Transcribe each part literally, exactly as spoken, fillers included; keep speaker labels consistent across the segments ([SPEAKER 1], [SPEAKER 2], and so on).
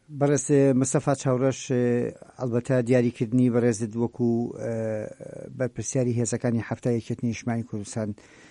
[SPEAKER 1] بەڕێز مستەفا چاوڕەش ئەلبەتە دیاریکردنی بەڕێزت وەکو بەرپرسیاری هێزەکانی هەفتای یەکێتی نیشتیمانی کوردستان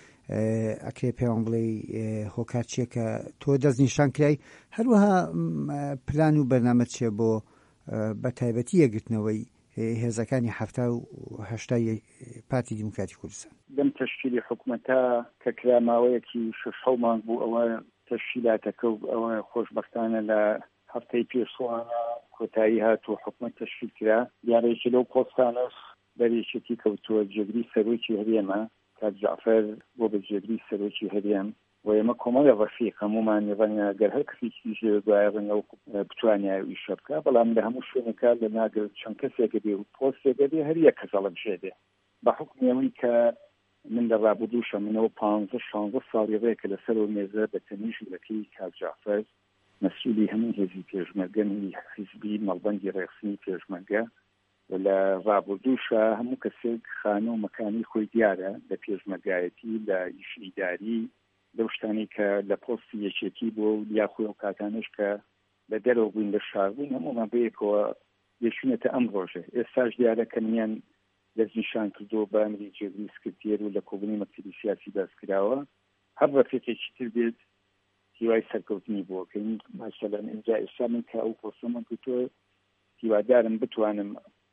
[SPEAKER 1] ئەکرێ پێوان بڵێ هۆکار چییە کە تۆ دەستنیشان کرای، هەروەها پلان و بەرنامە چیە بۆ بە تایبەتی یەکگرتنەوەی هێزەکانی هەفتا و هەشتای پارتی دیموکراتی کوردستان؟
[SPEAKER 2] دەم تەشکیلی حکوومەتە کە کراماوەیەکی شش حەو مانگ بوو ئەوە تەشکیلاتەکە و ئەوە خۆشبەختانە لە هەفتەی پێشوانە کۆتایی هاتووە حکوومەت تەشکیل کرا. دیارێکی لەو پۆستانەش بەرێکێتی کەوتووە جێگری سەرۆکی هەرێمە کاک جعفەر بۆ بەجێگری سەرۆکی هەرێم و ئێمە کۆمەڵە ڕەفیق هەمومان ڕەنگە گەر هەر کەسێکی ژێر دوایە ڕەنگە بتوانای ئیشە بکە، بەڵام لە هەموو شوێنێکا لە ناگەر چەند کەسێکە بێ و پۆستێکە بێ هەر یەک کەس هەڵە بژێدێ بە حکمێەوەی کە من لە ڕابردووشە منەوە پانزە شانزە ساڵی ڕێکە لەسەر و مێزە بە تەنیژەکەی کاک جعفەر مەسئولی هەموو هێزی پێشمەرگە حیزبی مەڵبەندی ڕێخستنی پێشمەرگە و لە ڕابردووشە هەموو کەسێک خانە و مەکانی خۆی دیارە لە پێشمەرگایەتی لە ئیشئیداری لەو شتانی کە لە پۆستی یەکێتی بۆ و یاخۆی و کاتانش کە لە دەرەوە بووین لە شار بووین هەمومان بەیەکەوە یەکشونێتە ئەم ڕۆژە. ئێستاش دیارە کە منیان دەستنیشان کردو بە ئەمری جێگری سکرتێر و لە کۆبوونی مەکتەبی سیاسی دەستکراوە هەر ڕەفیقێکی تر بێت هیوای سەرکەوتنی بۆکەین. ماشەڵەن ئینجا ئێستا من کە ئەو پۆستەمان کردووە هیوادارم بتوانم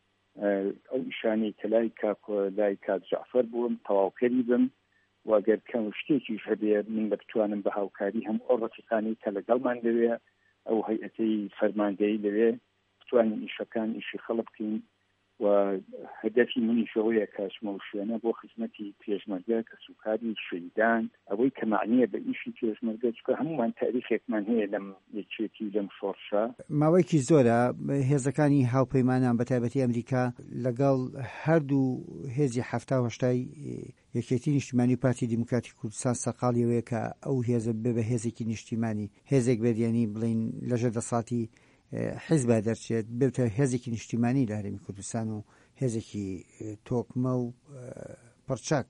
[SPEAKER 2] ئەو ئیشانەی کە لای کاکۆ لای کاک جعفەر بووم تەواوکەری بم و ئەگەر کەم شتێکیش هەبێ من بتوانم بە هاوکاری هەموو ئەو ڕەفیقانی کە لەگەڵمان لەوێ ئەو هەیئەتەی فەرماندەیی لەوێ بتوانین ئیشەکان ئیشی خەڵق بکەین و هەدەفی منیشەوەیە کەچمە و شوێنە بۆ خزمەتی پێشمەرگە کە سوکاری شەیدان ئەوەی کە معنیە بە ئیشی پێشمەرگە چکە هەمومان تاریخێکمان هەیە لەم یەکێتی لەم شۆڕشە.
[SPEAKER 1] ماوەیەکی زۆرە هێزەکانی هاوپەیمانان بە تایبەتی ئەمریکا لەگەڵ هەردوو هێزی هەفتا و هەشتای یەکێتی نیشتیمانی پارتی دیموکراتی کوردستان سەقاڵیەوەیە کە ئەو هێزە بێ بە هێزێکی نیشتیمانی هێزێک بێت، یعنی بڵین لەژێر دەسەڵاتی حیزب دەرچێت بێتە هێزێکی نیشتیمانی لە هەرێمی کوردستان و هێزێکی تۆکمە و پڕچاک.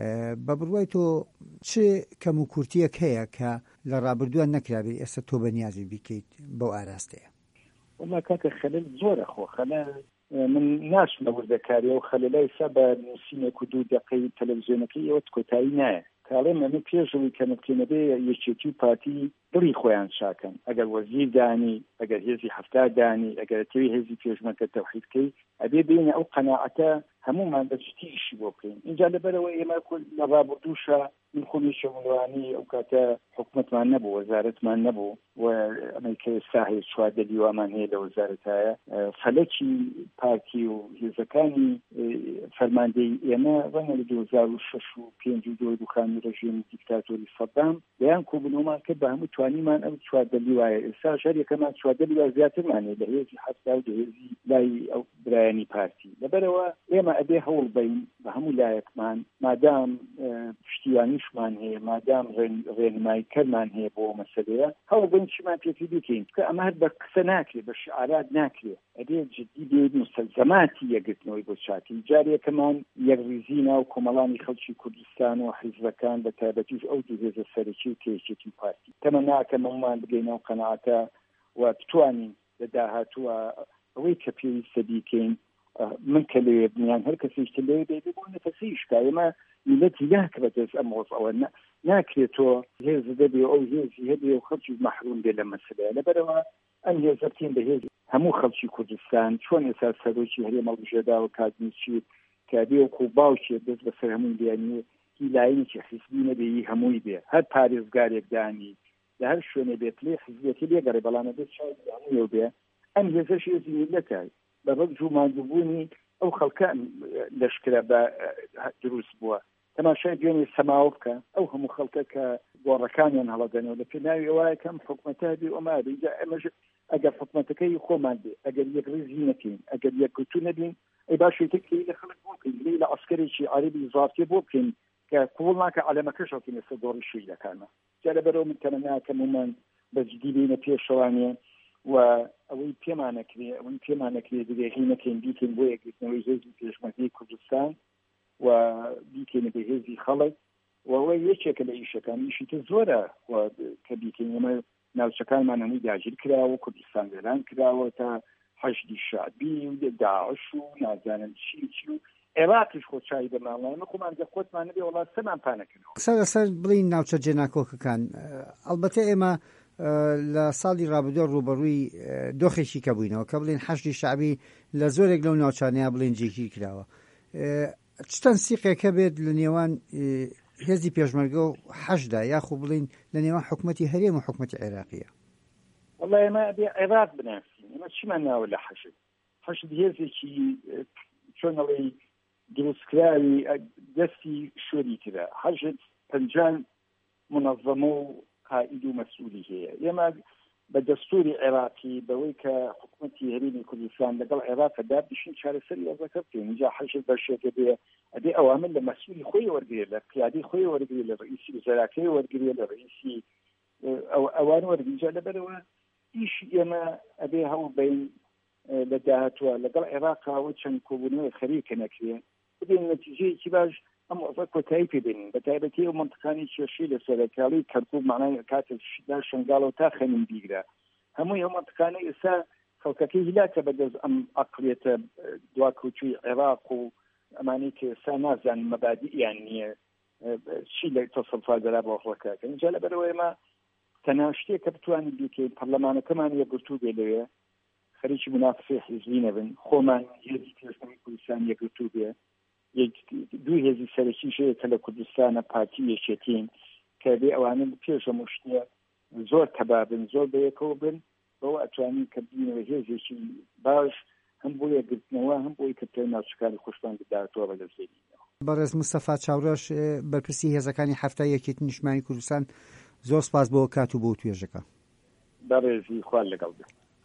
[SPEAKER 1] بە بڕوای تۆ چ کەم و کورتیەک هەیە کە لە ڕابردووان نەکرابێت ئێستا تۆ بەنیازی بیکەیت بەو ئاراستەیە؟
[SPEAKER 2] وڵا کاکە خەلەل زۆرە خۆ خەلەل من ناشم لە وردەکاریە و خەلەلای سا بە نووسینێک و دوو دەقەی تەلەڤیزیۆنەکەی ئەوە کۆتایی نایە کاڵێ ئەمە پێشەوەی کە نەکرێنەبێ یەکێتی و پارتی دڵی خۆیان شاکەن ئەگەر وەزیر دانی ئەگەر هێزی هەفتا دانی ئەگەر تێوی هێزی پێشمەرگە تەوحیدکەی ئەبێ بینە ئەو قەناعەتە هەمومان بەجددی ئیشی بۆ بکەین. اینجا لەبەرەوە ئێمە لە ڕابردووشە من خۆمی شەوڵوانی ئەو کاتە حکوومەتمان نەبوو وەزارەتمان نەبوو و ئەمریکا ئێستا هەیە چواردەلی وامان هەیە لە وەزارەتایە فەلەکی پارتی و هێزەکانی فەرماندەی ئێمە ڕەنگە لە دوو هەزار و شەش و پێنج و دوو دوکانی ڕژیم دیکتاتۆری سەدام بەیان کۆبوونەوەمان کرد بە هەموو توانیمان ئەو چواردەلی وایە. ئێستا شەر یەکەمان چواردەلی وای زیاترمانێ لە هێزی هەفتا و هێزی لای ئەو برایانی پارتی. لەبەرەوە ئێمە ئەبێ هەوڵ بین بە هەموو لایەکمان مادام پشتیوانیشمان هەیە مادام ڕێنماییکەرمان هەیە بۆ مەسەلەیە هەوڵ بین چیمان پێکی بکەین کە ئەمە هەر بە قسە ناکرێت بە شعارات ناکرێت ئەبێ جددی بێت مستەلزەماتی یەکگرتنەوەی بۆ چاکی جارێکەمان یەکڕیزی ناو کۆمەڵانی خەڵکی کوردستان و حیزبەکان بە تایبەتیش ئەو دوو هێزە سەرەکی و تێکێتی پارتی تەمە ناکە مەمان بگەینەوە قەناعەتە و بتوانین لە داهاتووە ئەوەی کە پێویستە بیکەین من کە لەوێ بنیان هەر کەسیشتە لەوێ بێ بۆ نەفەسی شکا ئێمە میلەتی ناکە بەدەست ئەم وەزەوە ناکرێتەوە هێز دەبێ ئەو هێزی هەبێ و خەڵکی مەحروم بێ لە مەسەلەیە. لەبەرەوە ئەم هێزە بکەین بە هێز هەموو خەڵکی کوردستان چۆن ئێستا سەرۆکی هەرێم هەڵبژێردا و کاتنووسی کە بێ وەکو باوکێ دەست بەسەر هەمووی بیانیە هی لایەنێکی حیزبی نەبێ هەمووی بێ هەر پارێزگارێک دانی لە هەر شوێنێ بێت لێ حیزبێتی لێگەڕێ بەڵامە دەست شاید هەموویەوە بێ ئەم هێزەش هێزی میلەتە بە ڕەگ جوماندووبوونی ئەو خەڵکە لەشکرە بە دروست بووە. تەماشای دوێنێ سەماوە بکە ئەو هەموو خەڵکە کە گۆڕەکانیان هەڵەدەنەوە لە پێناوی ئەوایە کەم حکوومەتە بێ ئەمە بێجا ئەمەش ئەگەر حکوومەتەکەی خۆمان بێ ئەگەر یەکڕێزی نەکەین ئەگەر یەکگرتو نەبین ئەی باشێتەکەی لە خەڵک بۆ بکەین لێ لە عەسکەرێکی عەرەبی زافتێ بۆ بکەین کە قوڵ ناکە عەلەمەکەش هەڵکەین لەسەر دۆڕی شویلەکانە. جا لەبەرەوە من تەمە ناکەم ومان بەجددی بینە پێشەوانێ و ئەوەی پێمانەکرێ ئەوەی پێمانەکرێ دەبێهی نەکەین بیکەین بۆ یەکگرتنەوەی هێزی پێشمەرگەی کوردستان و بیکەین بە هێزی خەڵک و ئەوە یەکێکە لە ئیشەکان ئیشی تر زۆرە کە بیکەین ئێمە ناوچەکانمان هەمووی داگیر کراوە، کوردستان وێران کراوە تا حەشدی شعبی و داعش و نازانم چی چی و عێراقیش خۆچایی بەماڵایمە خۆمان جە خۆتمان نەبێ وڵات سەمان پانەکردەوە.
[SPEAKER 1] قسە لەسەر بڵین ناوچە جێناکۆکەکان. ئەلبەتە ئێمە لە ساڵی ڕابردووە ڕوبەڕووی دۆخێکی کە بووینەوە کە بڵین حەشدی شعبی لە زۆرێک لەو ناوچانەیە بڵین جێگیر کراوە. چتەن سیقێکە بێت لە نێوان هێزی پێشمەرگە و حەشدا یاخۆ بڵین لە نێوان حکوومەتی هەرێم و حکوومەتی عێراقیە؟
[SPEAKER 2] وەڵای ئێمە بێ عێراق بناسین، ئێمە چیمان ناوە لە حەشد حەشد هێزێکی چۆنەڵی دروستکراوی دەستی شوێری کرا. حەشد پەنجان منەظەمە و قائد و مەسئولی هەیە. ئێمە بە دەستوری عێراقی بەوەی کە حکوومەتی هەرێمی کوردستان لەگەڵ عێراقدا بشین چارەسەری ئەوەکە بکەین. اینجا حەشد بەشێکە بێ ئەبێ ئەوامل لە مەسئولی خۆی وەرگێ، لە قیادی خۆی وەرگێ، لە ڕئیسی وزەراکەی وەرگێ، لە ڕئیسی ئەوان وەرگینجا. لەبەرەوە ئیش ئێمە ئەبێ هەوڵ بین لە داهاتوە لەگەڵ عێراقاوە چەند کۆبوونەوەی خەریکە نەکرێ بدەین نەتیجەیەکی باش ئەم وەزە کۆتایی پێبێنین، بە تایبەتی ئەو منطقانی کێشەی لە سەرەتاڵی کەرکوب معنای کاتێکدا شنگاڵەوە تا خەمین بیگرە. هەمووی ئەو منطقانەی ئێستا خەڵکەکەی هیلاکە بەدەست ئەم عەقڵیەتە دواکەوتووی عێراق و ئەمانەی کە ئێستا نازانن مەبادیئیان نییە چی لە تەسەڵفادەرا بۆ خەڵکەکە. اینجا لەبەرەوە ئێمە تەنها شتێکە بتوانین بیکەین پەرلەمانەکەمان یەکگرتوو بێ لەوێ، خەریکی منافسەی حیزبی نەبن، خۆمان هێزی پێشمەرگەی کوردستان یەکگرتوو بێ، دوو هێزی سەرەکیش هەیە کە لە کوردستانە پارتی یەکێتین کە بێ ئەوانە پێش هەموو شتێ زۆر تەبابن، زۆر بەیەکەوە بن، بەوە ئەتوانین کە بینەوە هێزێکی باش هەم بۆ یەکگرتنەوە هەم بۆی کە پێی ناوچەکانی خۆشتان بداتەوە بە دەستێنینەوە.
[SPEAKER 1] بەڕێز مستەفا چاوڕەش بەرپرسی هێزەکانی هەفتای یەکێتی نیشتیمانی کوردستان، زۆر سپاس بۆ کات و بۆ توێژەکە.
[SPEAKER 2] بەڕێزی خوار لەگەڵ بێ.